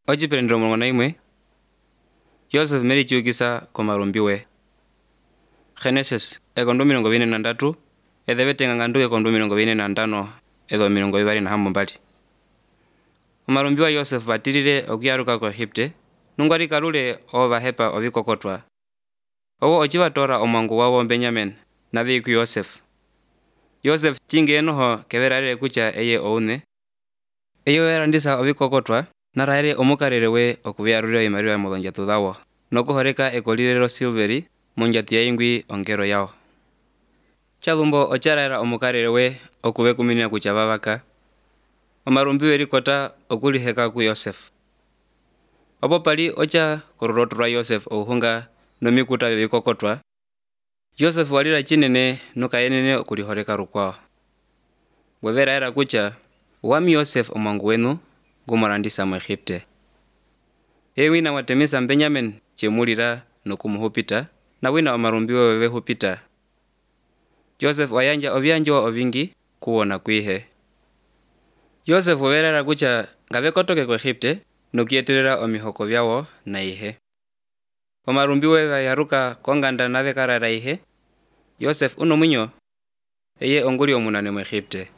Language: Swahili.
Ochipendero mulongo imwe Joseph merichukisa komarumbiwe. Genesis ekondo 23 ethebete ng'angandu ekondo 25 etho 20 mbali. Omarumbiwa Joseph batirire okuyaruka ko Egypte nungwari kalule obahepa obikokotwa. Owo ochibatora omwangu wawo Benjamin na biku Joseph. Joseph chingenoho keberarire kucha eye oune. Eyo erandisa obikokotwa naraire omukarerewe okubiyarurira imariwa modonja tudhawo. Nokuhoreka ekolirero silveri munjati ya ingwi ongero yao. Chalumbo ocharaira omukarerewe okube kuminia kucha babaka. Omarumbiwe rikota okuliheka ku Joseph. Opo pali ocha kororotura Joseph ohunga nomikuta bibikokotwa. Joseph walira chinene nukayenene okulihoreka rukwao. Bwevera era kucha wami Joseph omwangu wenu gumorandisa mu Egypte. Wina watemesa Benjamin chemulira nokumuhupita na wina omarumbiwe wewe hupita. Joseph wayanja obyanjwa ovingi kuwona kwihe. Joseph weberera kucha ngabekotoke ku Egypte nokieterera omihoko byawo na ihe. Omarumbiwe bayaruka konganda nabekarara ihe. Joseph uno munyo eye onguri omunane mu Egypte.